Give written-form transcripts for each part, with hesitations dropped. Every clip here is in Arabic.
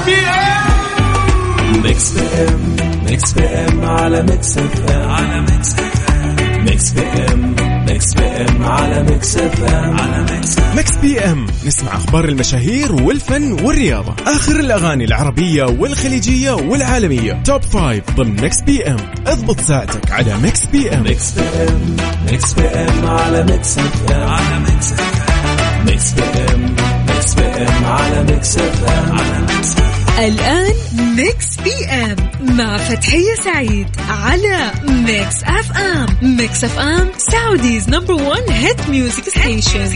بي ام. ميكس بي ام، ميكس بي ام على ميكس اف ام، على ميكس اف ام. ميكس بي ام، ميكس بي ام على ميكس اف ام، على ميكس بي ام. نسمع اخبار المشاهير والفن والرياضة، اخر الاغاني العربية والخليجية والعالمية، توب 5 ضمن ميكس بي ام. اضبط ساعتك على ميكس بي ام. ميكس بي ام، ميكس بي ام على ميكس اف ام، على ميكس اف ام. ميكس بي ام، ميكس بي ام على ميكس اف ام، على ميكس اف ام. الآن ميكس بي ام مع فتحية سعيد على ميكس اف ام. ميكس اف ام سعوديز نمبر 1 هيت ميوزك ستيشن.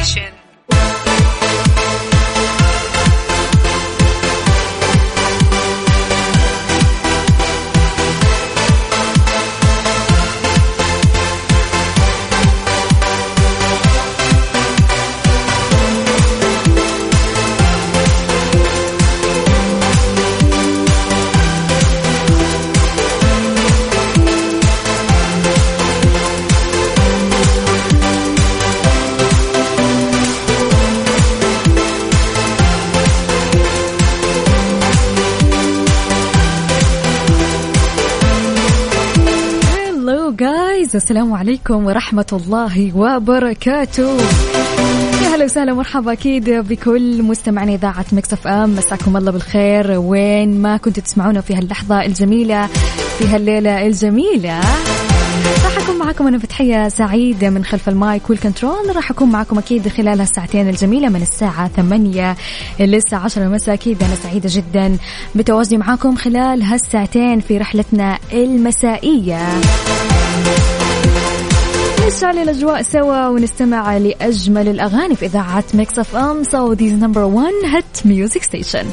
السلام عليكم ورحمة الله وبركاته. يا هلا وسهلا مرحبا أكيد بكل مستمعين إذاعة ميكس اف ام. مساكم الله بالخير وين ما كنتوا تسمعونا في هاللحظة الجميلة، في هالليلة الجميلة. راح أكون معكم أنا فتحية سعيدة من خلف المايك والكنترول. راح أكون معكم أكيد خلال هالساعتين الجميلة من الساعة 8 للساعة 10 مساء. أكيد أنا سعيدة جدا بتواجدي معكم خلال هالساعتين في رحلتنا المسائية. نشعل الأجواء سوا ونستمع لأجمل الأغاني في إذاعة ميكس اف ام سعوديز نمبر 1 هيت ميوزك ستيشن.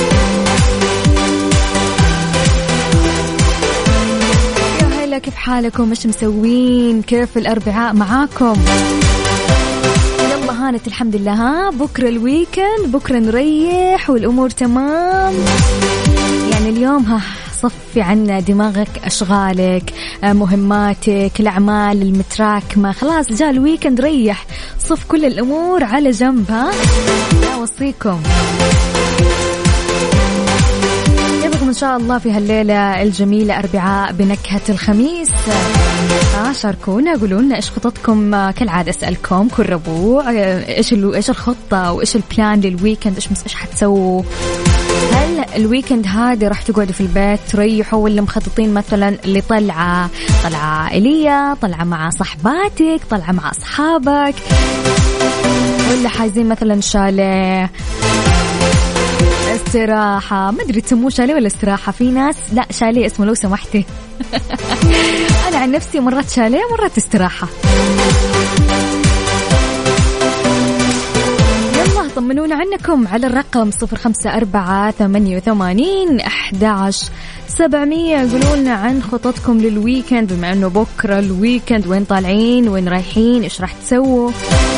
يا هلا، كيف حالكم؟ مش مسوين؟ كيف الأربعاء معاكم؟ يلا هانت الحمد لله. ها بكرة الويكند، بكرة نريح والأمور تمام. يعني اليوم صفي عنا دماغك، أشغالك، مهماتك، الأعمال المتراكمة، خلاص جاء الويكند، ريح، صف كل الأمور على جنب. ها أوصيكم يبقى إن شاء الله في هالليلة الجميلة أربعاء بنكهة الخميس. شاركونا، قولوا لنا إيش خططكم. كالعادة أسألكم كل ربوع إيش الخطة وإيش البلان للويكند، إيش حتسووا؟ هل الويكند هذا راح تقعدوا في البيت تريحوا، ولا مخططين مثلا لطلعة عائلية، طلعة مع صحباتك، طلعة مع أصحابك، ولا حايزين مثلا شاليه، استراحة؟ ما أدري تسموه شاليه ولا استراحة. في ناس لا شاليه اسمه لو سمحتي. أنا عن نفسي مرات شاليه مرات استراحة. طمنونا عنكم على الرقم 0548811700. قولوا لنا عن خططكم للويكند، بما أنه بكرة الويكند، وين طالعين، وين رايحين، إيش راح تسووا؟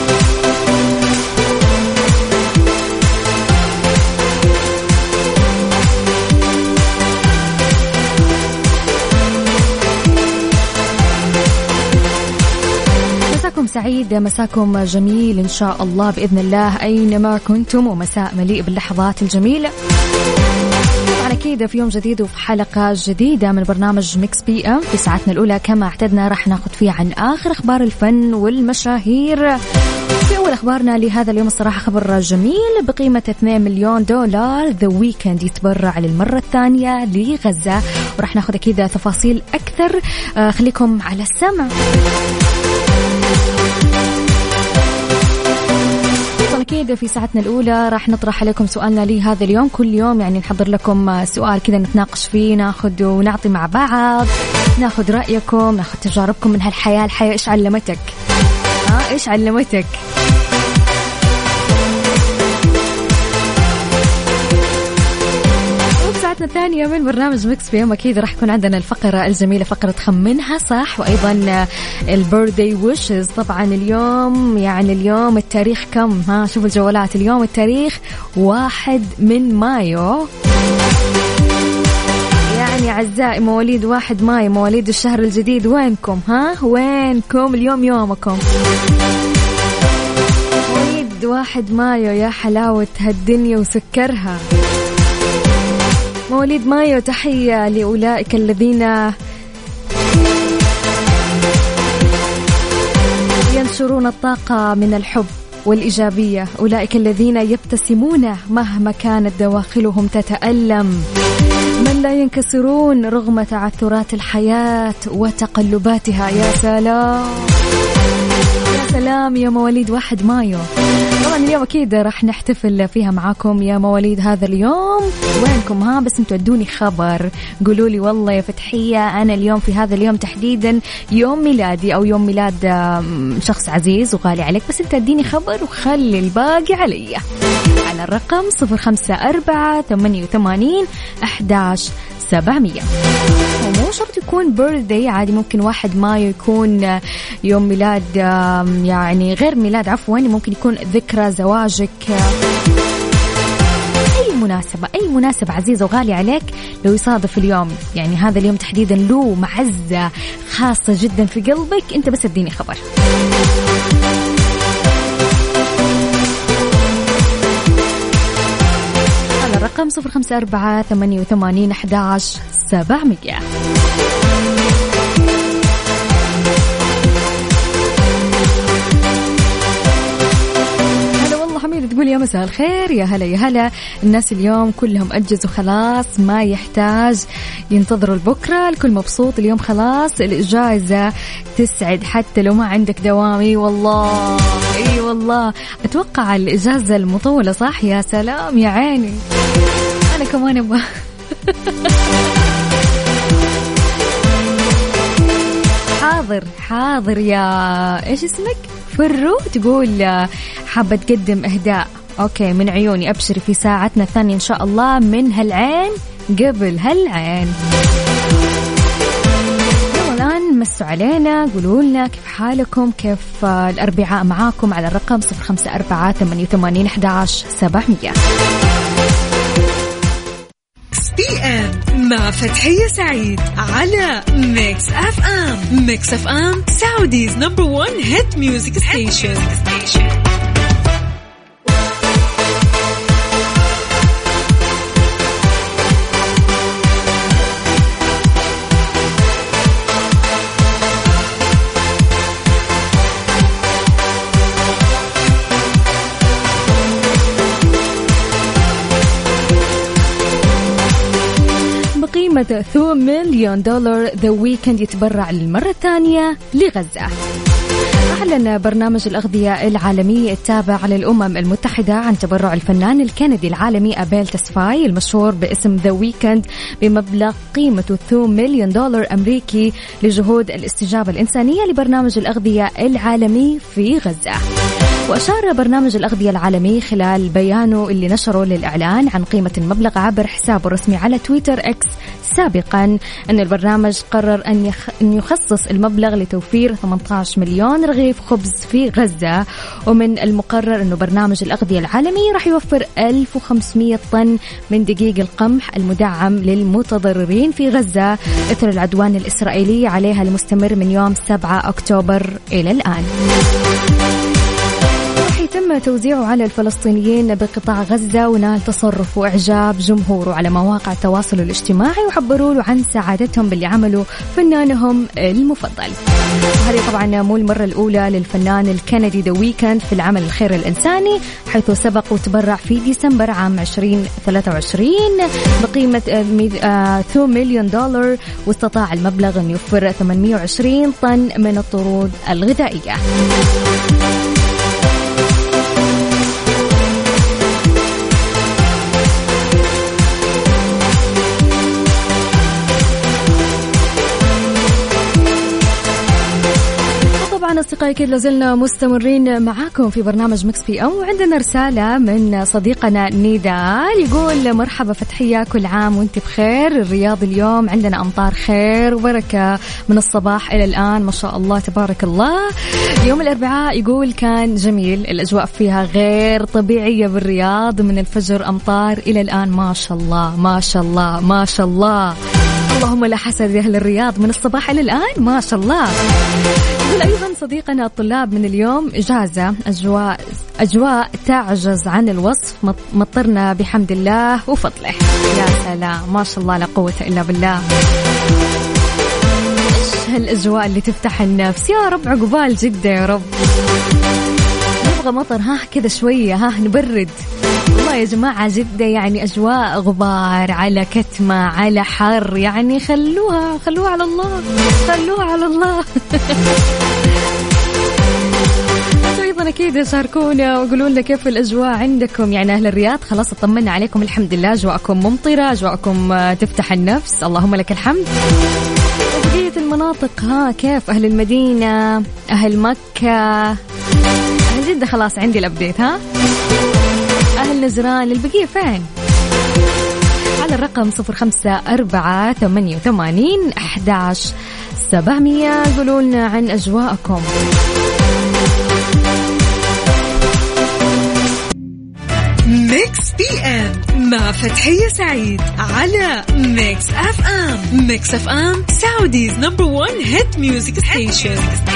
سعيد، مساكم جميل إن شاء الله بإذن الله أينما كنتم، ومساء مليء باللحظات الجميلة. طبعا أكيد في يوم جديد وفي حلقة جديدة من برنامج ميكس بي ام. في ساعتنا الأولى كما اعتدنا راح ناخذ فيها عن آخر أخبار الفن والمشاهير. في أول أخبارنا لهذا اليوم الصراحة خبر جميل بقيمة $2 مليون. ذا ويكند يتبرع للمرة الثانية لغزة، وراح ناخذ أكيد تفاصيل أكثر. خليكم على السمع. أكيد في ساعتنا الأولى راح نطرح عليكم سؤالنا لهذا اليوم. كل يوم يعني نحضر لكم سؤال كذا نتناقش فيه، ناخذ ونعطي مع بعض، ناخذ رأيكم، ناخذ تجاربكم من هالحياة. الحياة إيش علمتك؟ إيش علمتك؟ ساعتنا الثانية من برنامج ميكس بي ام أكيد راح يكون عندنا الفقرة الجميلة، فقرة خمنها صح، وأيضا البيرثدي ويشز. طبعا اليوم يعني اليوم التاريخ كم؟ شوفوا الجوالات. اليوم التاريخ 1 مايو. يعني أعزائي مواليد 1 مايو، مواليد الشهر الجديد، وينكم؟ وينكم؟ اليوم يومكم. مواليد 1 مايو، يا حلاوة هالدنيا وسكرها. مواليد مايو تحية لأولئك الذين ينشرون الطاقة من الحب والإيجابية، أولئك الذين يبتسمون مهما كانت دواخلهم تتألم، من لا ينكسرون رغم تعثرات الحياة وتقلباتها. يا سلام يا سلام يا مواليد 1 مايو. طبعا اليوم أكيد راح نحتفل فيها معاكم يا مواليد هذا اليوم. وينكم ها؟ بس انتوا ادوني خبر، قولوا لي والله يا فتحية أنا اليوم في هذا اليوم تحديدا يوم ميلادي أو يوم ميلاد شخص عزيز وغالي عليك، بس انت اديني خبر وخلي الباقي علي على الرقم 0548811700. ومو شرط يكون بيرثدي، عادي ممكن 1 مايو يكون يوم ميلاد يعني غير ميلاد عفوا، ممكن يكون ذكرى زواجك، أي مناسبة عزيزة وغالي عليك لو يصادف اليوم، يعني هذا اليوم تحديدا له معزة خاصة جدا في قلبك، انت بس اديني خبر. على الرقم 0548811700. حميد تقول يا مساء الخير، يا هلا يا هلا. الناس اليوم كلهم أجزوا خلاص، ما يحتاج ينتظروا البكرة، الكل مبسوط اليوم خلاص، الإجازة تسعد حتى لو ما عندك دوام. اي والله اي والله، أتوقع الإجازة المطولة صح؟ يا سلام يا عيني، أنا كمان أبغى حاضر يا إيش اسمك فرو، تقول حابة تقدم إهداء. أوكي من عيوني، أبشري في ساعتنا الثانية إن شاء الله من هالعين قبل هالعين. الآن مسوا علينا، قولوا لنا كيف حالكم، كيف الأربعاء معاكم على الرقم 0548811700. PM مع فتحية سعيد على ميكس اف ام. ميكس اف ام سعوديز نمبر 1 هيت ميوزك ستيشن. قيمة $2 مليون ذا ويكند يتبرع للمرة الثانية لغزة. أعلن برنامج الأغذية العالمي التابع للأمم المتحدة عن تبرع الفنان الكندي العالمي أبيل تسفاي المشهور باسم ذا ويكند بمبلغ قيمته $2 مليون أمريكي لجهود الاستجابة الإنسانية لبرنامج الأغذية العالمي في غزة. وأشار برنامج الأغذية العالمي خلال بيانه اللي نشره للإعلان عن قيمة المبلغ عبر حسابه الرسمي على تويتر إكس سابقا أن البرنامج قرر أن يخصص المبلغ لتوفير 18 مليون رغيف خبز في غزة. ومن المقرر أنه برنامج الأغذية العالمي راح يوفر 1500 طن من دقيق القمح المدعم للمتضررين في غزة إثر العدوان الإسرائيلي عليها المستمر من يوم 7 أكتوبر إلى الآن. تم توزيعه على الفلسطينيين بقطاع غزة، ونال تصرف وإعجاب جمهوره على مواقع التواصل الاجتماعي، وعبروا له عن سعادتهم باللي عمله فنانهم المفضل. هذه طبعا مو المرة الأولى للفنان الكندي ذا ويكند في العمل الخير الإنساني، حيث سبق وتبرع في ديسمبر عام 2023 بقيمة $2 مليون، واستطاع المبلغ أن يوفر 820 طن من الطرود الغذائية. أصدقائي كده لازلنا مستمرين معاكم في برنامج مكس بي أم، وعندنا رسالة من صديقنا نيدال يقول مرحبا فتحية، كل عام وانت بخير. الرياض اليوم عندنا أمطار خير وبركة من الصباح إلى الآن ما شاء الله تبارك الله. يوم الأربعاء يقول كان جميل، الأجواء فيها غير طبيعية بالرياض، من الفجر أمطار إلى الآن ما شاء الله ما شاء الله ما شاء الله. اللهم لا حسد يا أهل الرياض من الصباح إلى الآن ما شاء الله. أيضا صديقنا الطلاب من اليوم إجازة، أجواء تعجز عن الوصف، مطرنا بحمد الله وفضله. يا سلام ما شاء الله لا قوة إلا بالله. إيش هالأجواء اللي تفتح النفس يا رب، عقبال جدة يا رب. نبغى مطر كذا شوية نبرد والله يا جماعة. جدة يعني أجواء غبار على كتمة على حر، يعني خلوها على الله، خلوها على الله. أيضا أكيد شاركونا وقولوا لنا كيف الأجواء عندكم. يعني أهل الرياض خلاص اطمنا عليكم الحمد لله، أجواءكم ممطرة، أجواءكم تفتح النفس، اللهم لك الحمد. وبقية المناطق كيف؟ أهل المدينة، أهل مكة، أهل جدة خلاص عندي الأبديت. أهل نزران، البقية فين؟ على الرقم 0548811700 قولوا لنا عن أجواءكم. ميكس بي ام مع فتحية سعيد على ميكس اف ام. ميكس اف ام سعوديز نمبر 1 هيت ميوزك ستيشن.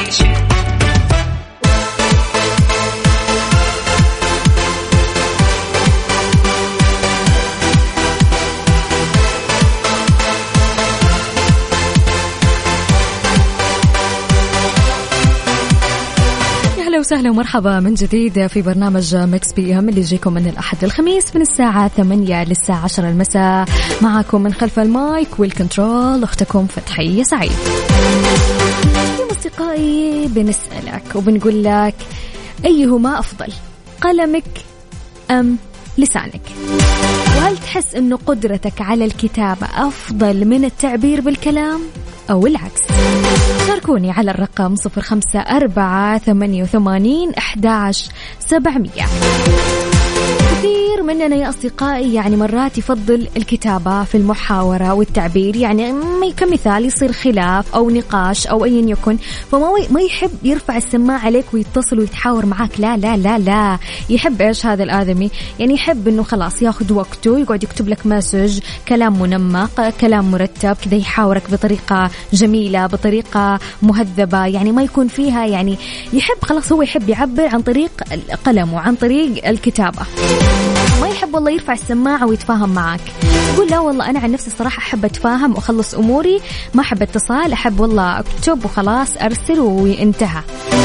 وسهلا ومرحبا من جديد في برنامج ميكس بي ام اللي يجيكم من الأحد للخميس من الساعة 8 للساعة 10 المساء. معكم من خلف المايك والكنترول أختكم فتحية سعيد. يا أصدقائي بنسألك وبنقول لك أيهما أفضل، قلمك أم لسانك؟ وهل تحس أنه قدرتك على الكتابة أفضل من التعبير بالكلام أو العكس؟ شاركوني على الرقم 0548811700. كثير مننا يا أصدقائي يعني مرات يفضل الكتابة في المحاورة والتعبير، يعني كمثال يصير خلاف أو نقاش أو أي يكن، فما يحب يرفع السماعة عليك ويتصل ويتحاور معاك. لا لا لا لا، يحب إيش هذا الآدمي؟ يعني يحب إنه خلاص ياخد وقته، يقعد يكتب لك مسج، كلام منمق، كلام مرتب كذا، يحاورك بطريقة جميلة بطريقة مهذبة، يعني ما يكون فيها يعني يحب خلاص هو يحب يعبر عن طريق القلم وعن طريق الكتابة، ما يحب والله يرفع السماعة ويتفاهم معك. يقول لا والله أنا عن نفسي الصراحة أحب أتفاهم وأخلص أموري، ما أحب اتصال، أحب والله أكتب وخلاص أرسل وانتهى.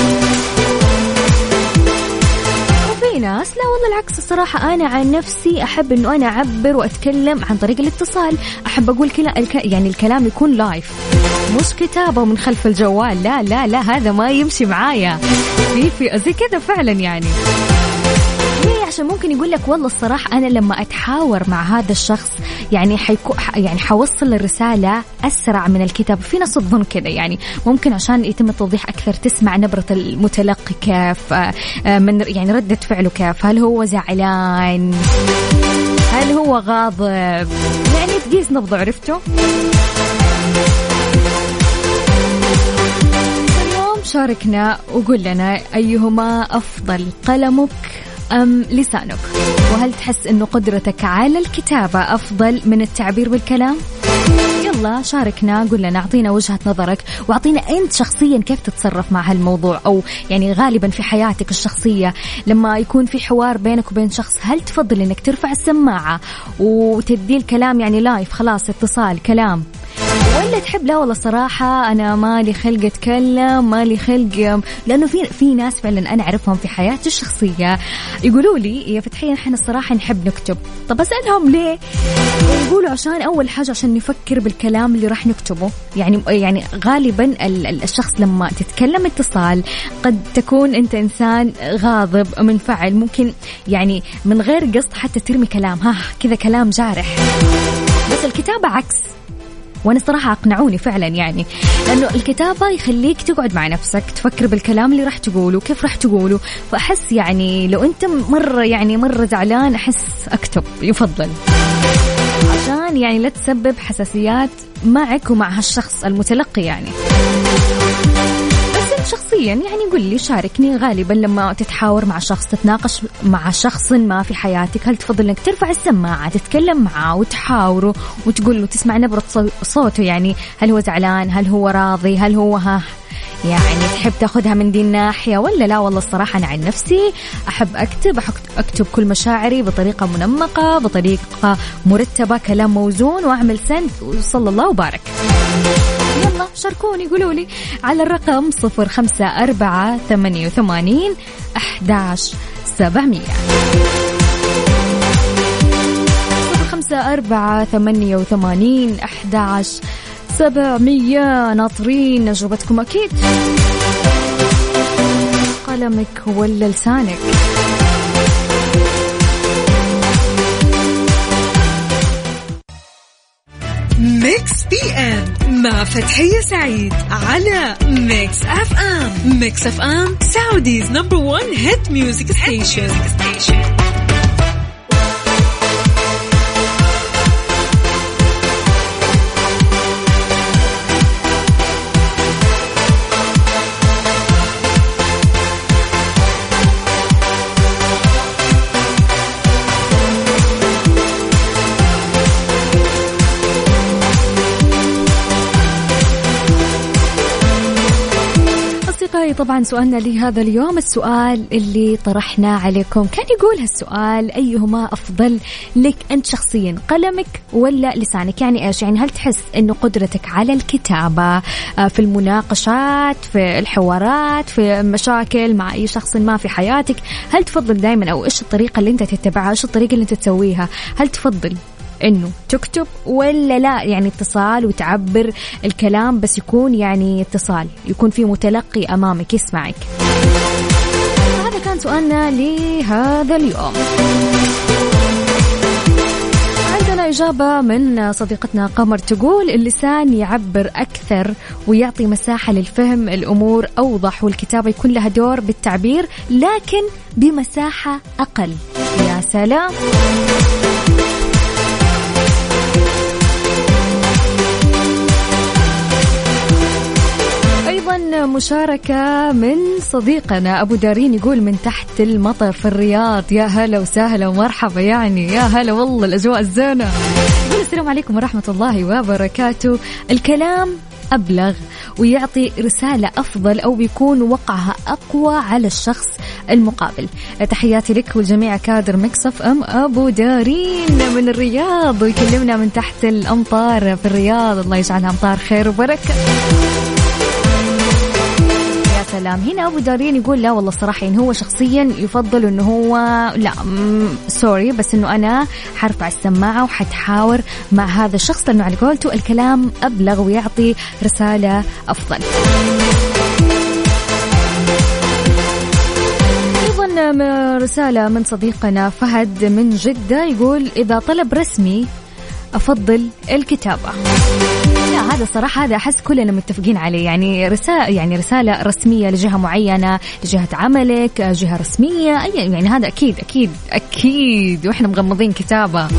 وفي ناس لا والله العكس، الصراحة أنا عن نفسي أحب أنه أنا أعبر وأتكلم عن طريق الاتصال، أحب أقول يعني الكلام يكون لايف مش كتابة من خلف الجوال. لا لا لا، هذا ما يمشي معايا في زي كذا فعلا. يعني عشان ممكن يقول لك والله الصراحة أنا لما أتحاور مع هذا الشخص يعني حوصل الرسالة أسرع من الكتاب. في ناس تظن كذا، يعني ممكن عشان يتم التوضيح أكثر تسمع نبرة المتلقي كيف، من يعني ردة فعله كيف، هل هو زعلان، هل هو غاضب، يعني تقيس نبضه. عرفته؟ اليوم شاركنا وقول لنا أيهما أفضل، قلمك أم لسانك؟ وهل تحس أنه قدرتك على الكتابة أفضل من التعبير بالكلام؟ يلا شاركنا، قل لنا، أعطينا وجهة نظرك، وأعطينا أنت شخصيا كيف تتصرف مع هالموضوع، أو يعني غالبا في حياتك الشخصية لما يكون في حوار بينك وبين شخص، هل تفضل أنك ترفع السماعة وتدي الكلام يعني لايف خلاص اتصال كلام، ولا تحب لا والله صراحة أنا مالي خلق أتكلم، مالي خلق؟ لأنه في ناس فعلا أنا أعرفهم في حياتي الشخصية يقولوا لي يا فتحية نحن الصراحة نحب نكتب. طب أسألهم ليه؟ يقولوا عشان أول حاجة عشان نفكر بالكلام اللي راح نكتبه. يعني غالبا الشخص لما تتكلم اتصال قد تكون أنت إنسان غاضب منفعل، ممكن يعني من غير قصد حتى ترمي كلام كذا كلام جارح. بس الكتابة عكس، وأنا صراحة أقنعوني فعلا، يعني لأنه الكتابة يخليك تقعد مع نفسك تفكر بالكلام اللي راح تقوله كيف راح تقوله. فأحس يعني لو أنت مرة زعلان أحس أكتب يفضل، عشان يعني لا تسبب حساسيات معك ومع هالشخص المتلقي. يعني بس أنت شخصيا يعني قل لي، شاركني. غالبا لما تتحاور مع شخص، تتناقش مع شخص ما في حياتك، هل تفضل انك ترفع السماعة تتكلم معه وتحاوره وتقول له، تسمع نبرة صوته، يعني هل هو زعلان، هل هو راضي، هل هو يعني تحب تاخدها من دي الناحية ولا لا؟ والله الصراحة أنا عن نفسي أحب أكتب كل مشاعري بطريقة منمقة، بطريقة مرتبة، كلام موزون، وأعمل سند وصلى الله وبارك. يلا شاركوني، قولوا لي على الرقم 0548811700 0548811700. ناطرين أجوبتكم أكيد. قلمك ولا لسانك؟ ميكس بي ام مع فتحية سعيد على ميكس اف ام. ميكس اف ام سعوديز نمبر 1 هيت ميوزك ستيشن. طبعا سؤالنا لهذا اليوم، السؤال اللي طرحناه عليكم كان يقول هالسؤال: أيهما أفضل لك أنت شخصيا، قلمك ولا لسانك؟ يعني إيش؟ يعني هل تحس أنه قدرتك على الكتابة في المناقشات، في الحوارات، في مشاكل مع أي شخص ما في حياتك، هل تفضل دائما، أو إيش الطريقة اللي أنت تتبعها، إيش الطريقة اللي أنت تسويها؟ هل تفضل إنه تكتب ولا لا، يعني اتصال وتعبر الكلام بس يكون يعني اتصال، يكون في متلقي أمامك يسمعك؟ هذا كان سؤالنا لهذا اليوم. عندنا إجابة من صديقتنا قمر تقول: اللسان يعبر أكثر ويعطي مساحة للفهم الأمور أوضح، والكتابة يكون لها دور بالتعبير لكن بمساحة أقل. يا سلام. مشاركة من صديقنا أبو دارين يقول: من تحت المطر في الرياض. يا هلا وسهلا ومرحبا، يعني يا هلا والله الأجواء الزينة. السلام عليكم ورحمة الله وبركاته. الكلام أبلغ ويعطي رسالة أفضل، أو بيكون وقعها أقوى على الشخص المقابل. تحياتي لك والجميع كادر ميكس اف ام. أبو دارين من الرياض ويكلمنا من تحت الأمطار في الرياض، الله يجعلها أمطار خير وبركة. سلام. هنا أبو دارين يقول: لا والله الصراحة إن هو شخصيا يفضل إنه هو لا سوري، بس إنه أنا حرفع السماعة وحتحاور مع هذا الشخص، لأنه على قولته الكلام أبلغ ويعطي رسالة أفضل. أيضا رسالة من صديقنا فهد من جدة يقول: إذا طلب رسمي أفضل الكتابة. لا هذا الصراحة هذا أحس كلنا متفقين عليه، يعني رسالة رسمية لجهة معينة، لجهة عملك، جهة رسمية، يعني هذا أكيد أكيد أكيد، وإحنا مغمضين كتابة.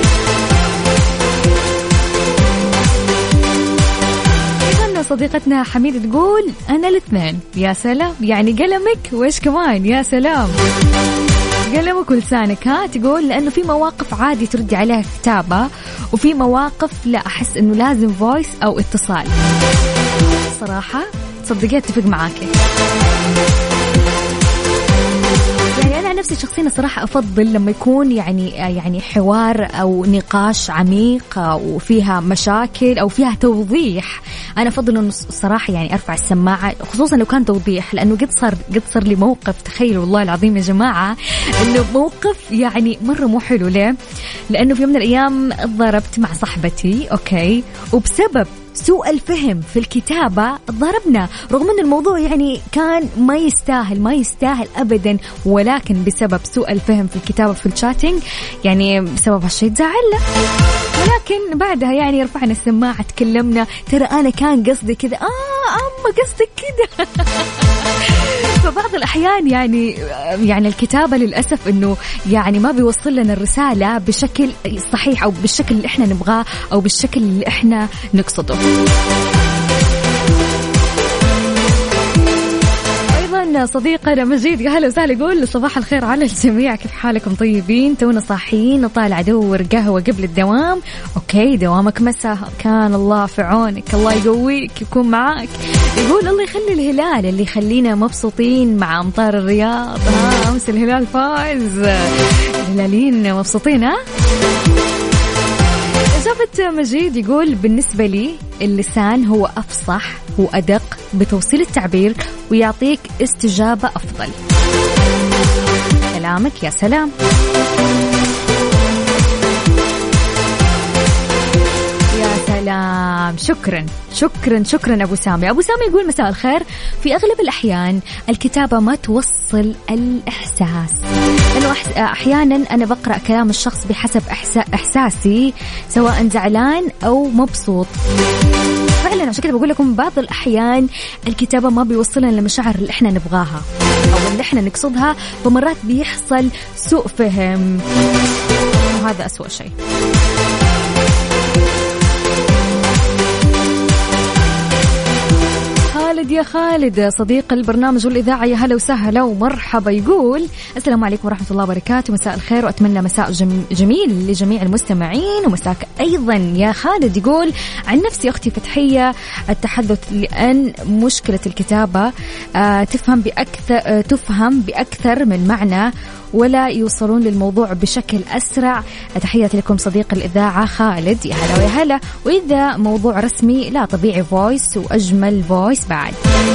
صديقتنا حميدة تقول: أنا الاثنين. يا سلام، يعني قلمك وإيش كمان؟ يا سلام، قلمك ولسانك. تقول لأنه في مواقف عادي تردي عليها كتابة، وفي مواقف لا، أحس أنه لازم فويس أو اتصال. صراحة صدقيت اتفق معاكي. يعني أنا نفسي شخصيا صراحة أفضل لما يكون يعني حوار أو نقاش عميق وفيها مشاكل أو فيها توضيح، أنا أفضل إنه صراحة يعني أرفع السماعة، خصوصا لو كان توضيح، لأنه قد صار لي موقف، تخيلوا والله العظيم يا جماعة، إنه موقف يعني مرة مو حلو. ليه؟ لأنه في يوم من الأيام ضربت مع صاحبتي، أوكي، وبسبب سوء الفهم في الكتابة ضربنا، رغم أن الموضوع يعني كان ما يستاهل أبدا، ولكن بسبب سوء الفهم في الكتابة في الشاتينج يعني بسبب هالشيء تزعلنا. ولكن بعدها يعني رفعنا السماعة، تكلمنا، ترى أنا كان قصدي كذا، أما قصدك كذا. فبعض الأحيان يعني الكتابة للأسف إنه يعني ما بيوصل لنا الرسالة بشكل صحيح، أو بالشكل اللي إحنا نبغاه، أو بالشكل اللي إحنا نقصده. معانا صديقنا مجيد. هلا وسهلا، يقول صباح الخير على الجميع، كيف حالكم؟ طيبين؟ تونا صاحيين وطالع ادور قهوة قبل الدوام. اوكي دوامك مساء، كان الله في عونك، الله يقويك يكون معاك. يقول الله يخلي الهلال اللي يخلينا مبسوطين مع أمطار الرياض. أمس الهلال فاز، الهلاليين مبسوطين. إجابة مجيد يقول بالنسبة لي اللسان هو أفصح وأدق بتوصيل التعبير ويعطيك استجابة أفضل. كلامك يا سلام. سلام، شكرا شكرا شكرا أبو سامي. أبو سامي يقول مساء الخير، في أغلب الأحيان الكتابة ما توصل الإحساس، لأنه أحيانا أنا بقرأ كلام الشخص بحسب إحساسي سواء زعلان أو مبسوط. فعلا عشان كده بقول لكم بعض الأحيان الكتابة ما بيوصلنا للمشاعر اللي إحنا نبغاها أو اللي إحنا نقصدها، فمرات بيحصل سوء فهم وهذا أسوأ شيء. خالد يا خالد صديق البرنامج والإذاعة، يا هلا وسهلا ومرحبا. يقول السلام عليكم ورحمة الله وبركاته، مساء الخير وأتمنى مساء جميل لجميع المستمعين ومساك أيضا يا خالد. يقول عن نفسي أختي فتحية التحدث، لأن مشكلة الكتابة تفهم بأكثر من معنى ولا يوصلون للموضوع بشكل أسرع. تحياتي لكم صديق الإذاعة خالد، يا هلا ويا هلا. وإذا موضوع رسمي لا طبيعي فويس وأجمل فويس بعد.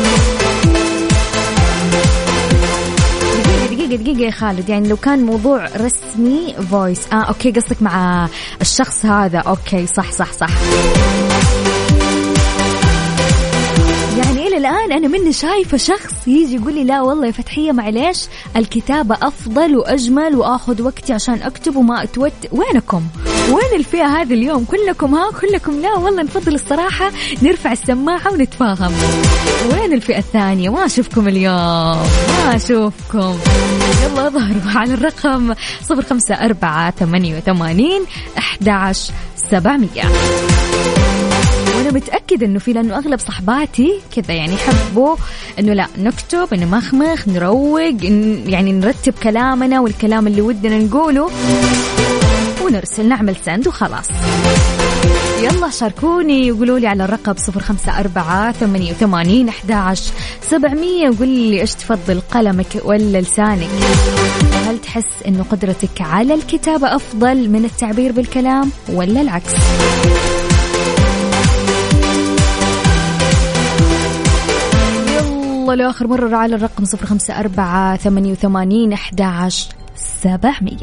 دقيقة يا خالد، يعني لو كان موضوع رسمي فويس أوكي قصدك مع الشخص هذا. أوكي صح. يعني إلى الآن أنا مني شايفة شخص يجي يقول لي لا والله يا فتحية معليش الكتابة أفضل وأجمل وأخذ وقتي عشان أكتب وما وينكم؟ وين الفئة هذه اليوم؟ كلكم لا والله نفضل الصراحة نرفع السماعة ونتفاهم. وين الفئة الثانية؟ ما أشوفكم اليوم، ما أشوفكم. يلا ظهروا على الرقم 0548811700. وأنا متأكد إنه في، لأنه أغلب صحباتي كذا يعني يحبوا إنه لا نكتب، إنه مخمخ نروق، يعني نرتب كلامنا والكلام اللي ودنا نقوله ونرسل نعمل سند وخلاص. يلا شاركوني وقولوا لي على الرقم 0548811700 وقول لي إيش تفضل، قلمك ولا لسانك؟ هل تحس إنه قدرتك على الكتابة أفضل من التعبير بالكلام ولا العكس؟ لآخر مرة على الرقم 0548811700.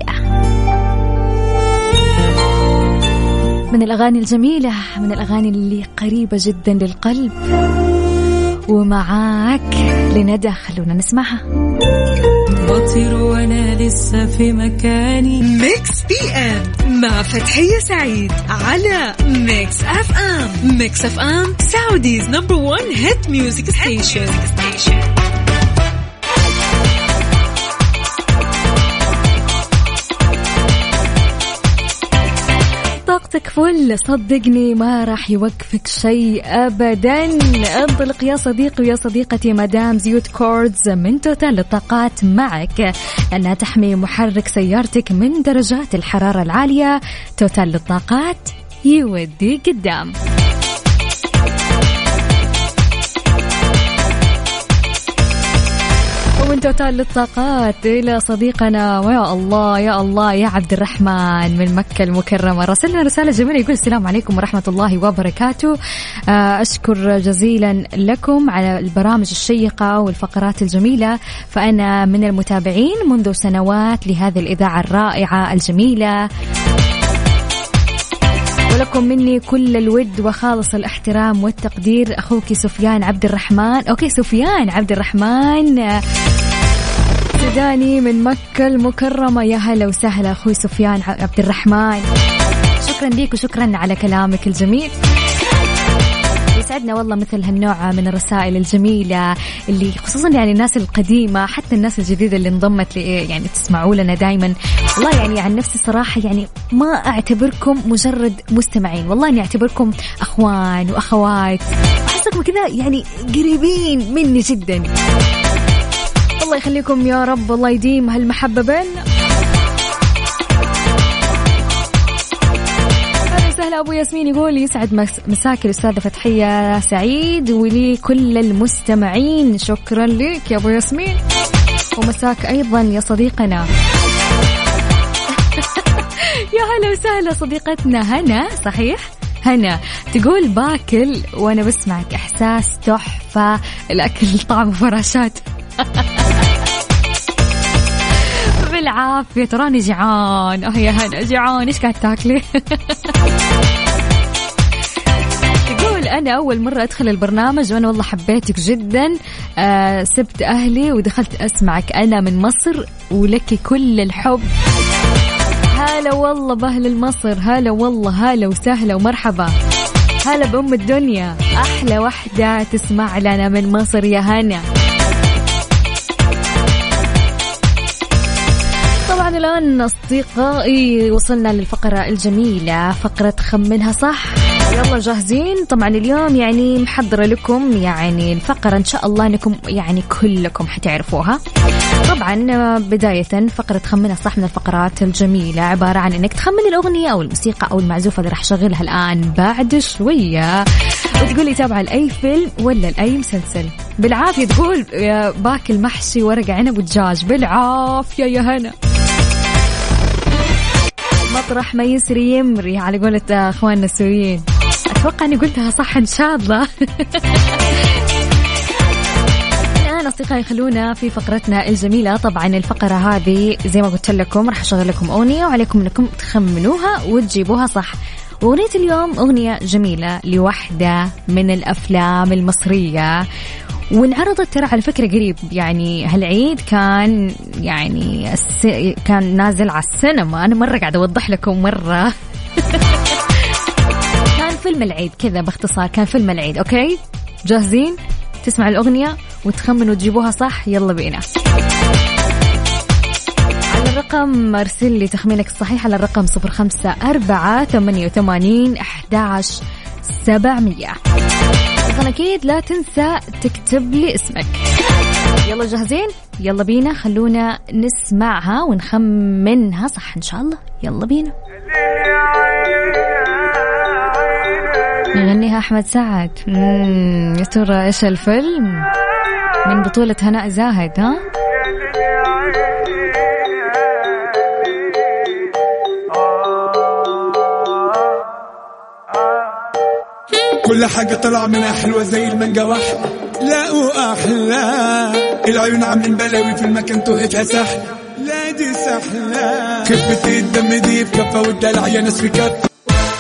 من الأغاني الجميلة، من الأغاني اللي قريبة جدا للقلب. ومعاك لندى، خلونا نسمعها. بطير وانا لسه في مكاني. ميكس بي ام مع فتحية سعيد على ميكس اف ام. ميكس اف ام سعوديز نمبر 1 هيت ميوزك ستيشن. طاقتك فل، صدقني ما راح يوقفك شيء أبدا. انطلق يا صديقي ويا صديقتي، مدام زيوت كوردز من توتال للطاقات معك، لأنها تحمي محرك سيارتك من درجات الحرارة العالية. توتال للطاقات يودي قدام. ومن توتال للطاقات إلى صديقنا ويا الله يا الله يا عبد الرحمن من مكة المكرمة، راسلنا رسالة جميلة يقول السلام عليكم ورحمة الله وبركاته. أشكر جزيلا لكم على البرامج الشيقة والفقرات الجميلة، فأنا من المتابعين منذ سنوات لهذه الإذاعة الرائعة الجميلة، ولكم مني كل الود وخالص الاحترام والتقدير. أخوك سفيان عبد الرحمن. أوكي سفيان عبد الرحمن سوداني من مكة المكرمة، يا هلا وسهلا أخوي سفيان عبد الرحمن. شكرا ليك وشكرا على كلامك الجميل. يسعدنا والله مثل هالنوع من الرسائل الجميلة اللي خصوصا يعني الناس القديمة، حتى الناس الجديدة اللي انضمت يعني تسمعوا لنا دايما. والله يعني عن نفسي صراحة يعني ما أعتبركم مجرد مستمعين، والله أني أعتبركم أخوان وأخوات، أحسكم كذا يعني قريبين مني جدا. الله يخليكم يا رب، الله يديم هالمحبة بيننا. سهلا أبو ياسمين يقول يسعد مساك الأستاذة فتحية سعيد ولكل المستمعين. شكرا لك يا أبو ياسمين، ومساك أيضا يا صديقنا يا هلا وسهلا صديقتنا هنا. صحيح هنا تقول باكل وأنا بسمعك، إحساس تحفة، الأكل طعم فراشات بالعافية، تراني جعان. يا هنا جعان، إيش قاعد تاكلي؟ تقول أنا أول مرة أدخل البرنامج وأنا والله حبيتك جدا، سبت أهلي ودخلت أسمعك، أنا من مصر ولك كل الحب. هلا والله بأهل المصر، هلا والله، هلا وسهلا ومرحبا، هلا بأم الدنيا، أحلى وحدة تسمع لنا من مصر يا هنا. طبعا الآن أصدقائي وصلنا للفقرة الجميلة، فقرة خمنها صح. يلا جاهزين؟ طبعا اليوم يعني محضرة لكم يعني الفقرة إن شاء الله أنكم يعني كلكم حتعرفوها. طبعا بداية فقرة خمنها صح من الفقرات الجميلة عبارة عن أنك تخمن الأغنية أو الموسيقى أو المعزوفة اللي رح شغلها الآن بعد شوية، وتقولي تابعة لأي فيلم ولا لأي مسلسل. بالعافية تقول باكل محشي ورق عنب ودجاج، بالعافية يا هنا. مطرح ما يسري يمري على قولة أخواننا السوريين. أتوقع أني قلتها صح إن شاء الله. الآن أصدقائي خلونا في فقرتنا الجميلة. طبعا الفقرة هذه زي ما قلت لكم راح أشغل لكم أغنية وعليكم أنكم تخمنوها وتجيبوها صح. أغنية اليوم أغنية جميلة لوحدة من الأفلام المصرية، وانعرضت ترى على فكرة قريب، يعني هالعيد كان يعني كان نازل على السينما. أنا مرة قاعدة أوضح لكم مرة كان فيلم العيد كذا باختصار، كان فيلم العيد. أوكي جاهزين تسمع الأغنية وتخمنوا وتجيبوها صح؟ يلا بينا. على الرقم ارسل لي تخمينك الصحيح على الرقم 0548811700. طبعا أكيد لا تنسى تكتب لي اسمك. يلا جاهزين؟ يلا بينا، خلونا نسمعها ونخمنها صح إن شاء الله. يلا بينا. يغنيها أحمد سعد. يا ترى إيش الفيلم؟ من بطولة هناء زاهد. ها كل حاجة طلع منها حلوة زي المانجا واحدة، لا وأحلى العيون عاملين بلاوي في المكان توقفها سحلة، لا دي سحلة كبة الدم دي بكفة والدلع يا ناس في كفة.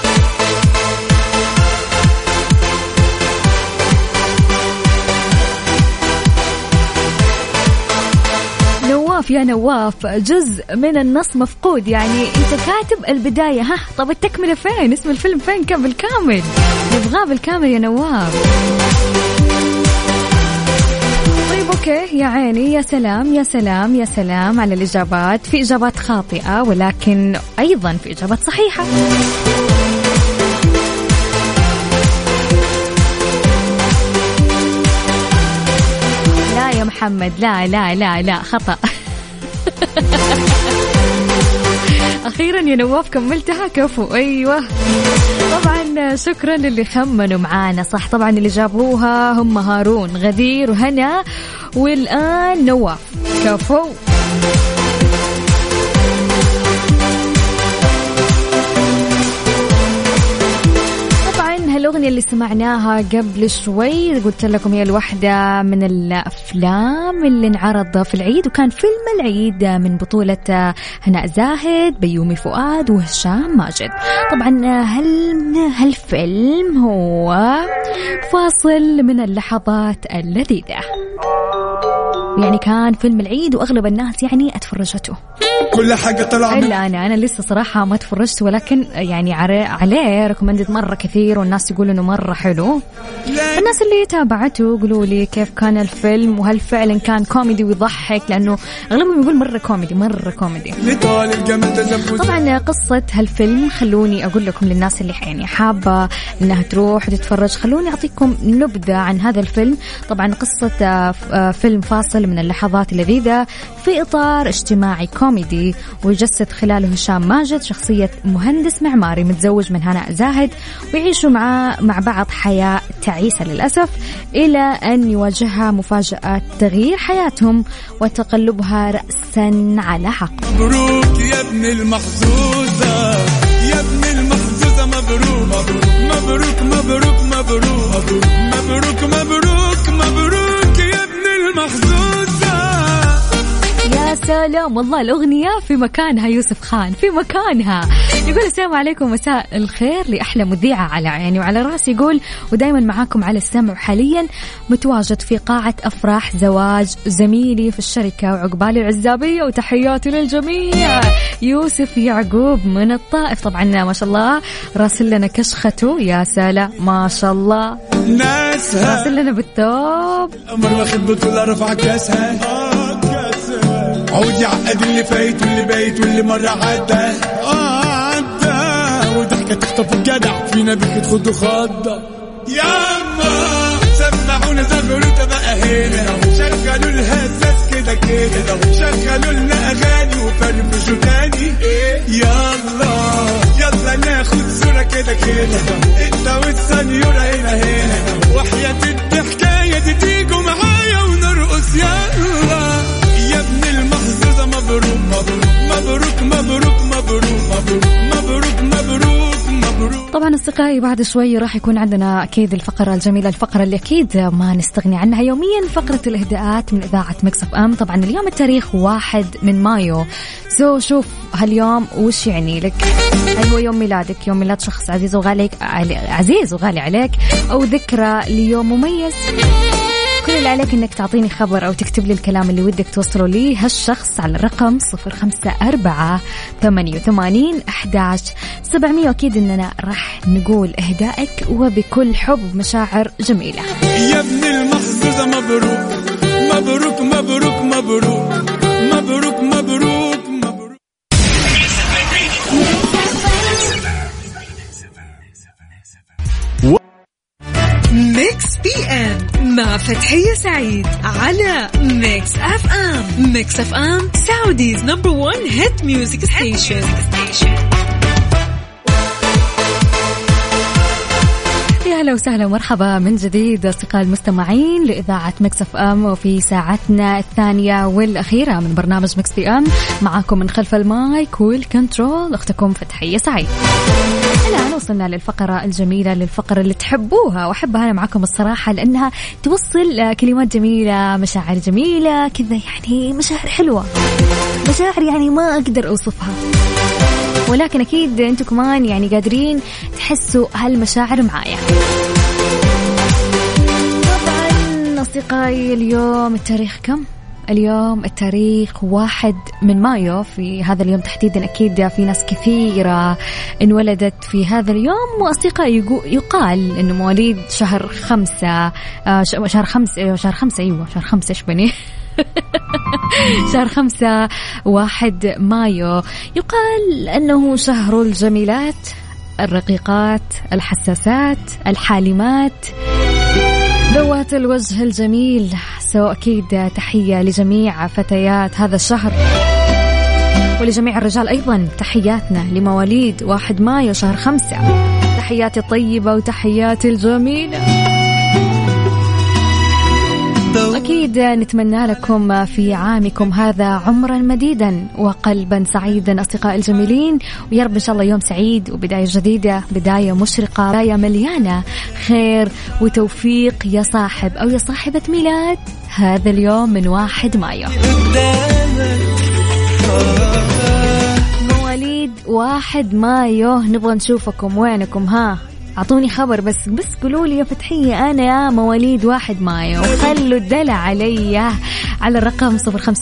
نواف يا نواف، جزء من النص مفقود، يعني انت كاتب البداية. ها طب التكملة فين؟ اسم الفيلم فين كان بالكامل؟ نبغاه بالكامل يا نواف. طيب اوكي يا عيني، يا سلام يا سلام يا سلام على الإجابات. في إجابات خاطئة ولكن أيضا في إجابات صحيحة. يا محمد لا لا لا لا خطأ. أخيرا يا نواف كملتها، كفو. أيوة طبعا شكرا للي خمنوا معانا صح. طبعا اللي جابوها هم هارون، غدير وهنا، والآن نواف. كفو. الأغنية اللي سمعناها قبل شوي قلت لكم هي الواحدة من الأفلام اللي انعرض في العيد، وكان فيلم العيد من بطولة هناء زاهد، بيومي فؤاد، وهشام ماجد. طبعا هالفيلم هو فاصل من اللحظات اللذيذة، يعني كان فيلم العيد وأغلب الناس يعني اتفرجته. كل حاجة طلع إلا أنا لسه صراحة ما تفرجت، ولكن يعني عليه ريكومندد مرة كثير، والناس يقولوا إنه مرة حلو. الناس اللي تابعته قولوا لي كيف كان الفيلم، وهل فعلا كان كوميدي ويضحك، لأنه أغلبهم يقول مرة كوميدي مرة كوميدي. طبعا قصة هالفيلم خلوني أقول لكم للناس اللي يعني حابة إنها تروح وتتفرج، خلوني أعطيكم نبذة عن هذا الفيلم. طبعا قصة فيلم فاصل جميل من اللحظات اللذيذة في إطار اجتماعي كوميدي، ويجسد خلاله هشام ماجد شخصية مهندس معماري متزوج من هناء زاهد، ويعيشوا مع بعض حياة تعيسة للأسف، إلى أن يواجهها مفاجأة تغيير حياتهم وتقلبها رأسا على عقب. مبروك يا ابن المحظوظة، يا ابن المحظوظة، مبروك مبروك مبروك مبروك مبروك مبروك مبروك يا ابن المحظوظة. يا سلام والله الأغنية في مكانها، يوسف خان في مكانها. يقول السلام عليكم، مساء الخير لأحلى مذيعة على عيني وعلى راسي. يقول ودايما معاكم على السمع، وحاليا متواجد في قاعة أفراح زواج زميلي في الشركة، وعقبالي العزابية وتحياتي للجميع. يوسف يعقوب من الطائف، طبعا ما شاء الله راسل لنا كشخته، يا سلام ما شاء الله ناسها راسل لنا بالثوب، أمر واخد بطولة رفع كاسها، عود يعقد اللي فايت واللي بايت واللي مرة عدى وضحكة تخطف الجدع فينا بيك تخد خضة. ياما سمعونا زغروطة بقى هنا، شغلوا الهزاز كده كده، شغلوا لنا أغاني وفرفشوا تاني. يلا ناخد صورة كده كده، انت والسنيورة هنا وحياة الحكاية دي تيجوا معايا ونرقص. يلا يا ابن المحظوظة، مبروك مبروك مبروك مبروك مبروك مبروك مبروك. طبعا أصدقائي بعد شوي راح يكون عندنا أكيد الفقرة الجميلة، الفقرة اللي أكيد ما نستغني عنها يوميا، فقرة الإهداءات من إذاعة ميكس اف ام. طبعا اليوم التاريخ 1 من مايو، شوف هاليوم وش يعني لك؟ هل هو يوم ميلادك، يوم ميلاد شخص عزيز وغالي عليك، أو ذكرى ليوم مميز؟ كل اللي عليك انك تعطيني خبر او تكتب لي الكلام اللي ودك توصله لي هالشخص على الرقم 0548811700. اكيد اننا راح نقول اهدائك وبكل حب مشاعر جميلة. يا ابن المحظوظة، مبروك مبروك مبروك مبروك مبروك مبروك مبروك. ميكس بي ام مع فتحية سعيد على ميكس اف ام. ميكس اف ام سعوديز نمبر 1 هيت ميوزك ستيشن. يا هلا وسهلا ومرحبا من جديد أصدقاء المستمعين لإذاعة ميكس اف ام، وفي ساعتنا الثانية والأخيرة من برنامج ميكس بي ام، معاكم من خلف المايك والكنترول أختكم فتحية سعيد. الآن وصلنا للفقرة الجميلة، للفقرة اللي تحبوها وأحبها أنا معكم الصراحة، لأنها توصل كلمات جميلة، مشاعر جميلة كذا، يعني مشاعر حلوة، مشاعر يعني ما أقدر أوصفها، ولكن أكيد أنتم كمان يعني قادرين تحسوا هالمشاعر معايا. طبعا أصدقائي اليوم التاريخ كم؟ اليوم التاريخ 1 من مايو. في هذا اليوم تحديدا أكيد في ناس كثيرة انولدت في هذا اليوم، وأصدقائي يقال أنه مواليد شهر 5 شهر 5 إيش بني شهر 5 1 مايو. يقال أنه شهر الجميلات، الرقيقات، الحساسات، الحالمات، ذوات الوجه الجميل. أكيد تحية لجميع فتيات هذا الشهر، ولجميع الرجال أيضا تحياتنا لمواليد 1 مايو شهر 5. تحياتي الطيبة وتحياتي الجميلة. أكيد نتمنى لكم في عامكم هذا عمرا مديدا وقلبا سعيدا أصدقائي الجميلين، ويا رب إن شاء الله يوم سعيد وبداية جديدة، بداية مشرقة، بداية مليانة خير وتوفيق يا صاحب أو يا صاحبة ميلاد هذا اليوم من 1 مايو. مواليد 1 مايو نبغى نشوفكم، وينكم؟ ها أعطوني خبر، بس قولوا لي يا فتحية أنا يا مواليد 1 مايو، خلوا الدلع علي على الرقم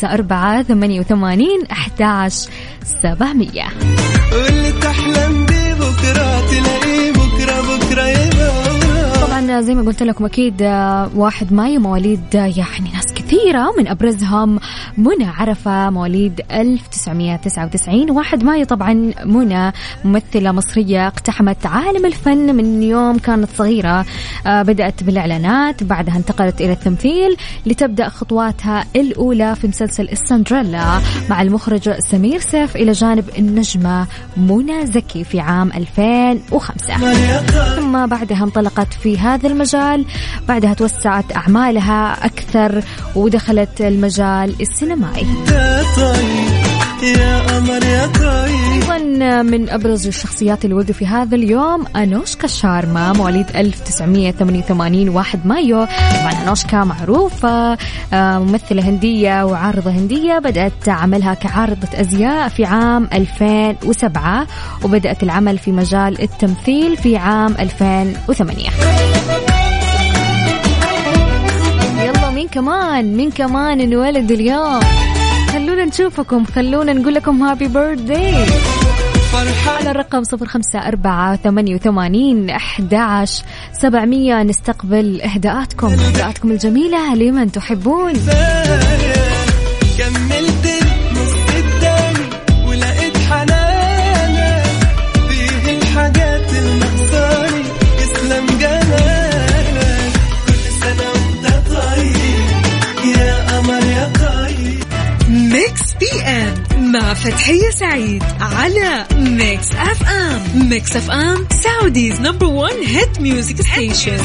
0548811700. واللي تحلم بيه بكرة تلاقيه بكرة يبقى. طبعا زي ما قلت لكم أكيد 1 مايو مواليد يعني ناس كثيرة، من أبرزهم منى عرفة مواليد 1999. 1 مايو طبعا منى ممثلة مصرية اقتحمت عالم الفن من يوم كانت صغيرة. بدأت بالإعلانات، بعدها انتقلت إلى التمثيل لتبدأ خطواتها الأولى في مسلسل السندريلا مع المخرج سمير سيف إلى جانب النجمة منى زكي في عام 2005. ثم بعدها انطلقت في هذا المجال، بعدها توسعت أعمالها أكثر ودخلت المجال السينمائي. أيضا من أبرز الشخصيات اللي ولدوا في هذا اليوم أنوشكا شارما مواليد 1988. 1 مايو. طبعا أنوشكا معروفة ممثلة هندية وعارضة هندية، بدأت عملها كعارضة أزياء في عام 2007 وبدأت العمل في مجال التمثيل في عام 2008. يلا مين كمان انولد اليوم؟ خلونا نشوفكم، خلونا نقول لكم هابي بيرثداي على الرقم 0548811700. نستقبل إهداءاتكم الجميلة لمن تحبون. كملت النص الثاني ولقيت حنانة فيه الحاجات المقصاني، اسلم جمالك كل سنة وانت طيب يا قمر يا طيب. ميكس بي ام مع فتحية سعيد على ميكس اف ام. ميكس اف ام سعوديز نمبر 1 هيت ميوزك ستيشن.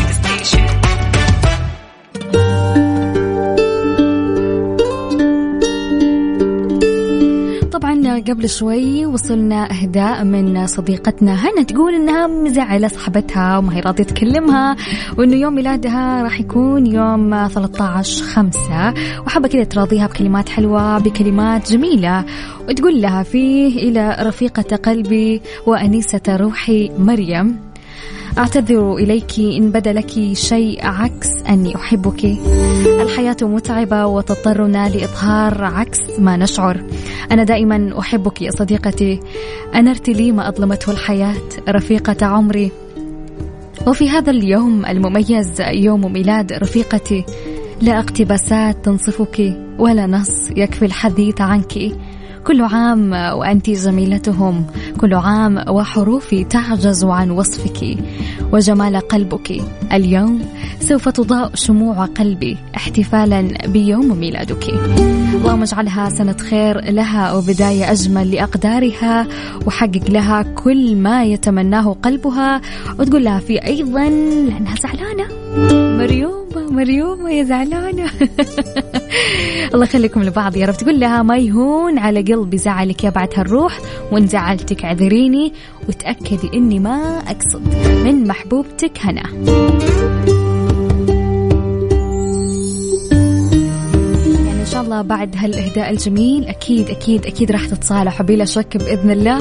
طبعا قبل شوي وصلنا إهداء من صديقتنا هنا، تقول إنها مزعلة صاحبتها وما هي راضية تكلمها، وإنه يوم ميلادها راح يكون يوم 13/5، وحابة كده تراضيها بكلمات حلوة بكلمات جميلة، وتقول لها فيه: إلى رفيقة قلبي وأنيسة روحي مريم، أعتذر إليك إن بدا لك شيء عكس أني أحبك. الحياة متعبة وتضطرنا لإظهار عكس ما نشعر. أنا دائما أحبك يا صديقتي، أنرت لي ما أظلمته الحياة رفيقة عمري. وفي هذا اليوم المميز يوم ميلاد رفيقتي، لا اقتباسات تنصفك ولا نص يكفي الحديث عنك. كل عام وأنت جميلتهم، كل عام وحروفي تعجز عن وصفك وجمال قلبك. اليوم سوف تضاء شموع قلبي احتفالا بيوم ميلادك. اللهم اجعلها سنة خير لها وبداية أجمل لأقدارها، وحقق لها كل ما يتمناه قلبها. وتقول لها في أيضا لأنها زعلانة، مريومة يا زعلانة. الله يخليكم لبعض يا رب. تقول لها: ما يهون على قلبي زعلك يا بعد هالروح، وإن زعلتك عذريني وتأكدي إني ما أقصد. من محبوبتك هنا. يعني إن شاء الله بعد هالإهداء الجميل أكيد راح تتصالحوا بلا شك بإذن الله.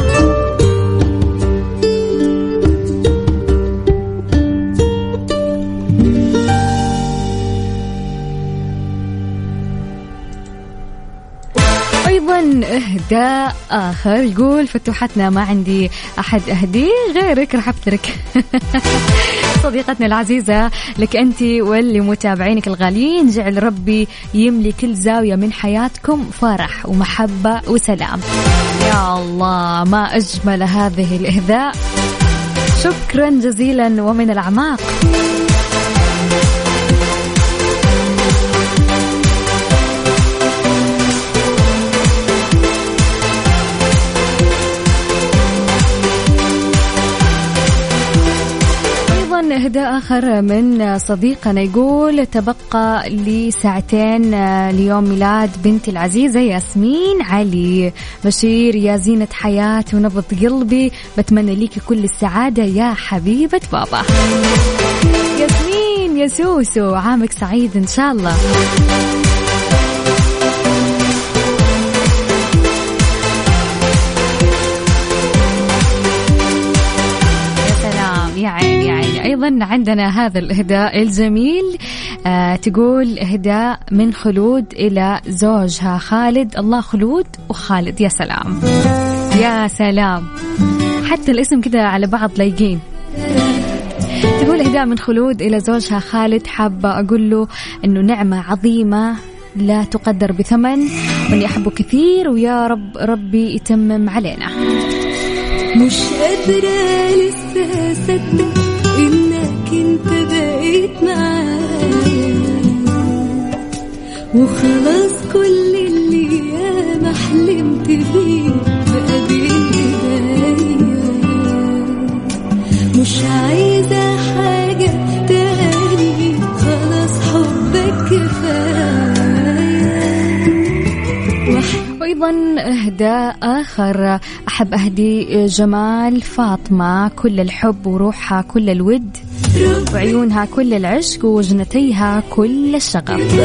إهداء آخر يقول: فتوحتنا ما عندي أحد أهديه غيرك، رح أبترك. صديقتنا العزيزة لك أنت واللي متابعينك الغاليين، جعل ربي يملي كل زاوية من حياتكم فرح ومحبة وسلام. يا الله ما أجمل هذه الإهداء، شكرا جزيلا ومن الأعماق. إهداء آخر من صديقنا يقول: تبقى لي ساعتين ليوم ميلاد بنتي العزيزة ياسمين علي بشير، يا زينة حياتي ونبض قلبي، بتمنى ليكي كل السعادة يا حبيبة بابا. ياسمين يا سوسو، عامك سعيد إن شاء الله. أيضا عندنا هذا الإهداء الجميل، تقول: إهداء من خلود إلى زوجها خالد. الله خلود وخالد، يا سلام يا سلام، حتى الاسم كده على بعض لايقين. تقول: إهداء من خلود إلى زوجها خالد، حابة أقول له إنه نعمة عظيمة لا تقدر بثمن، وإني أحبه كثير ويا رب ربي يتمم علينا. مش قادرة لسه أصدق إنك أنت بقيت معايا، وخلاص كل اللي أنا حلمت بيه بقى بين إيديا. مش عايزة حاجة تاني، خلاص حبك كفاية. وأيضا إهداء آخر أحب أهدي جمال فاطمة كل الحب وروحها كل الود، وعيونها كل العشق، وجنتيها كل الشغف.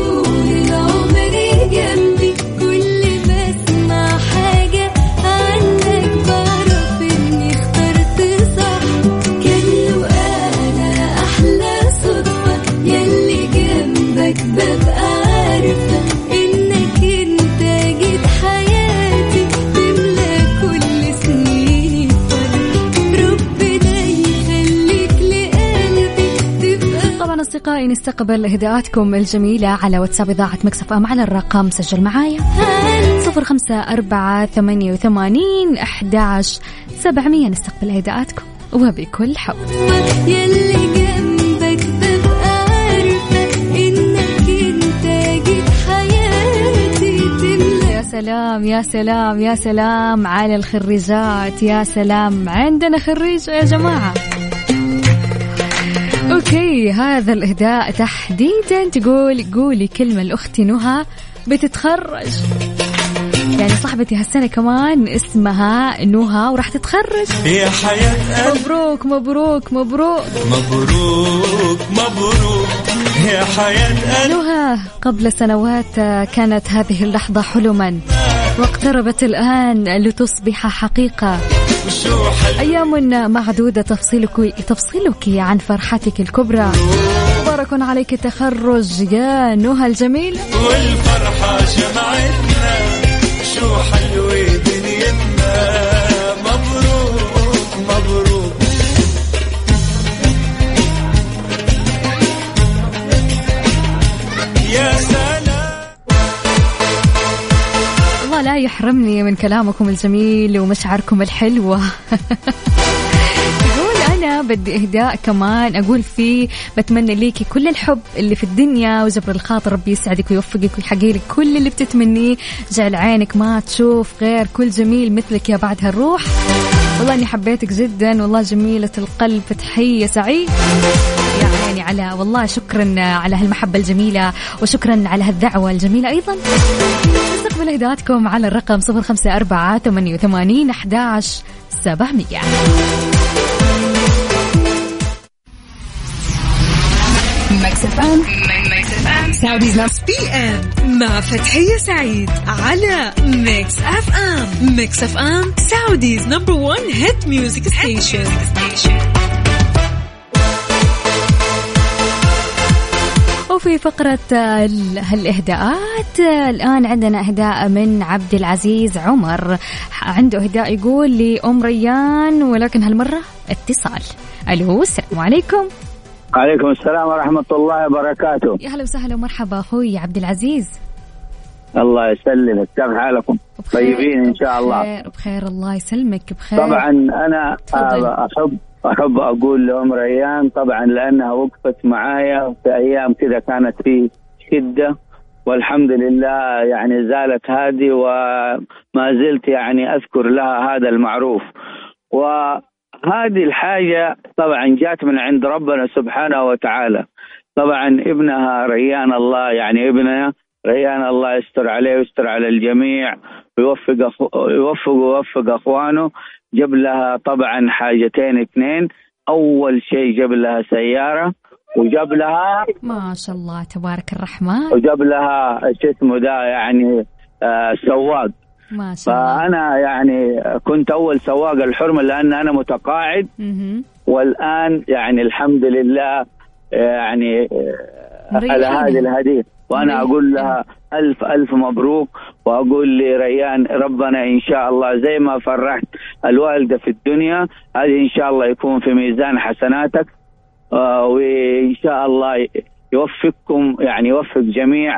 أصدقائي نستقبل إهداءاتكم الجميلة على واتساب إذاعة مكس اف ام على الرقم سجل معايا 0548811700. نستقبل إهداءاتكم وبكل حب. يا سلام يا سلام يا سلام على الخريجات، يا سلام عندنا خريج يا جماعة. أوكي، هذا الإهداء تحديدا تقول قولي كلمة لأختي نهى بتتخرج، يعني صاحبتي هالسنة كمان اسمها نهى وراح تتخرج. يا حياة مبروك مبروك مبروك مبروك مبروك يا حياة نهى. قبل سنوات كانت هذه اللحظة حلما، واقتربت الآن لتصبح حقيقة. أيام معدودة تفصلك عن فرحتك الكبرى. مبارك عليك التخرج يا نهى الجميل، والفرحة جمعتنا، شو حلوة دنيتنا. مبروك مبروك. يا سلام، الله لا يحرمني من كلامكم الجميل ومشاعركم الحلوة. أنا بدي إهداء كمان أقول فيه بتمنى ليكي كل الحب اللي في الدنيا وجبر الخاطر، ربي يسعدك ويوفقك ويحقق لك كل اللي بتتمنيه، جعل عينك ما تشوف غير كل جميل مثلك يا بعد هالروح. والله إني حبيتك جدا، والله جميلة القلب. تحية سعيد يا عيني على، والله شكرا على هالمحبة الجميلة، وشكرا على هالدعوة الجميلة أيضا. نستقبل إهداءاتكم على الرقم 0548811700. ميكس اف ام سعوديز نمبر بي ام مع فتحية سعيد على ميكس اف ام. ميكس اف ام سعوديز نمبر 1 هيت ميوزك ستيشن. وفي فقرة الإهداءات الآن عندنا إهداء من عبد العزيز عمر، عنده إهداء يقول لي أم ريان، ولكن هالمرة اتصال. ألو، السلام عليكم. عليكم السلام ورحمة الله وبركاته. يا هلا وسهلا ومرحبا أخوي عبد العزيز. الله يسلمك، كيف حالكم؟ طيبين إن شاء الله. بخير الله يسلمك بخير. طبعا أنا أحب أقول لأم ريان طبعا لأنها وقفت معايا في أيام كذا كانت في شدة، والحمد لله يعني زالت هذه، وما زلت يعني أذكر لها هذا المعروف. وهذه الحاجة طبعا جات من عند ربنا سبحانه وتعالى. طبعا ابنها ريان الله، يعني ابنها ريان الله يستر عليه ويستر على الجميع ويوفق أخوانه. جاب لها طبعا حاجتين اثنين. أول شيء جاب لها سيارة، وجاب لها ما شاء الله تبارك الرحمن، وجاب لها شو اسمه ده يعني سواق ما شاء الله. فأنا يعني كنت أول سواق الحرمة لأن أنا متقاعد، والآن يعني الحمد لله يعني على هذه الهدية. وأنا أقول لها ألف ألف مبروك، وأقول لريان ربنا إن شاء الله زي ما فرحت الوالدة في الدنيا، هذه إن شاء الله يكون في ميزان حسناتك، وإن شاء الله يوفقكم، يعني يوفق جميع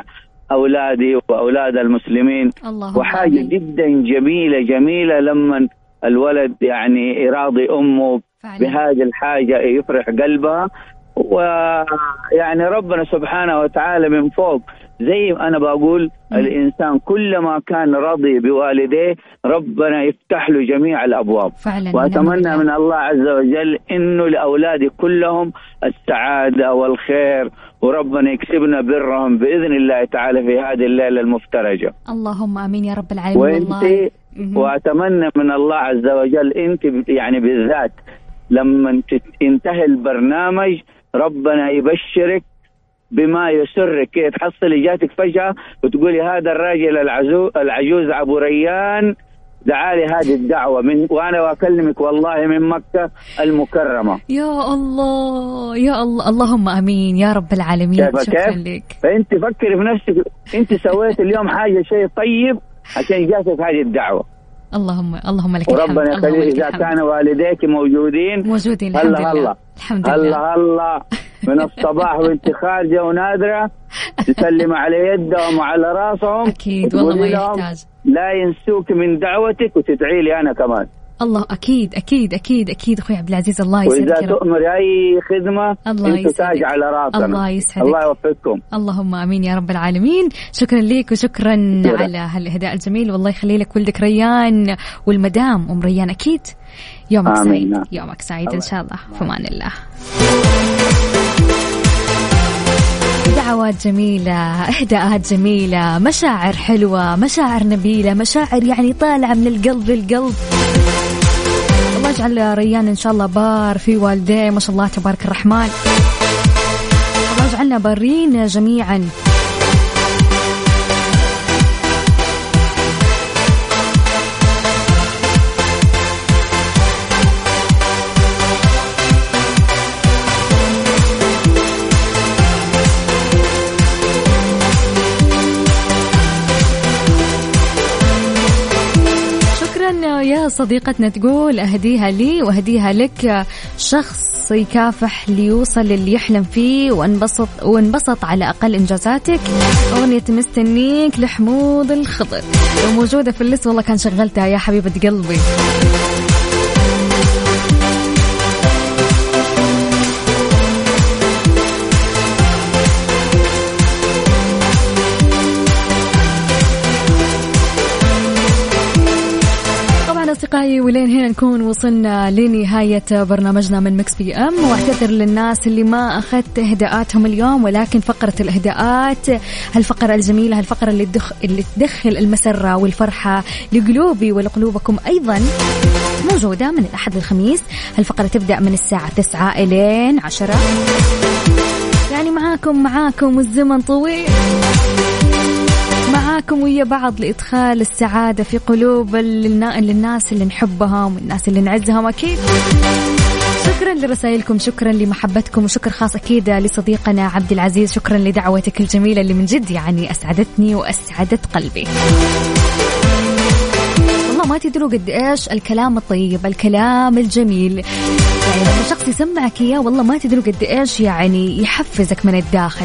أولادي وأولاد المسلمين. وحاجة جدا جميلة لما الولد يعني يراضي أمه بهذه الحاجة يفرح قلبها. ويعني ربنا سبحانه وتعالى من فوق زي أنا بقول الإنسان كلما كان راضي بوالديه ربنا يفتح له جميع الأبواب. وأتمنى من الله عز وجل إنه لأولادي كلهم السعادة والخير، وربنا يكسبنا برهم بإذن الله تعالى في هذه الليلة المفترجة. اللهم آمين يا رب العالمين. وأتمنى من الله عز وجل أنت يعني بالذات لما ينتهي البرنامج ربنا يبشرك بما يسرك، كي تحصلي جاتك فجأة وتقولي هذا الراجل العجوز أبو ريان دعالي هذه الدعوة وأنا أكلمك والله من مكة المكرمة. يا الله يا الله، اللهم آمين يا رب العالمين. شكرا لك. فأنت فكري في نفسك، أنت سويت اليوم حاجة شيء طيب عشان جاتك هذه الدعوة. اللهم لك وربنا يخليك. إذا كان والديك موجودين الحمد لله الله من الصباح وانت خارجة ونادرة تسلم على يدهم وعلى راسهم. أكيد والله ما يحتاج. لا ينسوك من دعوتك وتدعي لي أنا كمان. الله أكيد أكيد أكيد أكيد أخوي عبد العزيز. الله يسعدك. وإذا تؤمر أي خدمة أنت تاج على راسنا. الله يسعدك. الله يوفقكم. اللهم آمين يا رب العالمين. شكرا ليك وشكرا على هالإهداء الجميل. والله يخلي لك ولدك ريان والمدام أم ريان. أكيد يومك سعيد. يومك سعيد إن شاء الله. في أمان الله. دعوات جميلة، إهداءات جميلة، مشاعر حلوة، مشاعر نبيلة، مشاعر يعني طالعة من القلب للقلب. الله يجعل ريان إن شاء الله بار في والديه، ما شاء الله تبارك الرحمن. الله يجعلنا بارين جميعا. يا صديقتنا تقول أهديها لي وأهديها لك، شخص يكافح ليوصل للي يحلم فيه وانبسط على أقل إنجازاتك. أغنية مستنيك لحمود الخضر وموجودة في الليست، والله كان شغلتها يا حبيبة قلبي. أصدقائي ولين هنا نكون وصلنا لنهاية برنامجنا من مكس بي أم. واعتذر للناس اللي ما أخذت إهداءاتهم اليوم، ولكن فقرة الإهداءات هالفقرة الجميلة، هالفقرة اللي تدخل المسرة والفرحة لقلوبي ولقلوبكم أيضا، موجودة من الأحد للخميس. هالفقرة تبدأ من الساعة 9 إلى 10، يعني معاكم والزمن طويل، معاكم ويا بعض لإدخال السعادة في قلوب للناس اللي نحبهم والناس اللي نعزهم. أكيد شكرا لرسائلكم، شكرا لمحبتكم، وشكر خاص أكيد لصديقنا عبد العزيز. شكرا لدعوتك الجميلة اللي من جد يعني أسعدتني وأسعدت قلبي. والله ما تدروا قد إيش الكلام الطيب، الكلام الجميل، يعني لما شخص يسمعك إياه والله ما تدروا قد إيش يعني يحفزك من الداخل.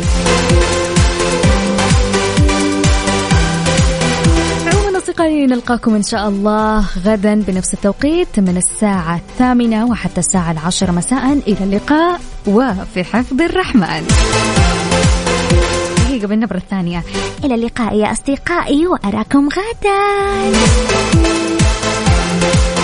أصدقائي نلقاكم إن شاء الله غدا بنفس التوقيت من الساعة 8 وحتى الساعة 10 مساء. إلى اللقاء وفي حفظ الرحمن. دقيقة بالنبرة الثانية. إلى اللقاء يا أصدقائي وأراكم غدا.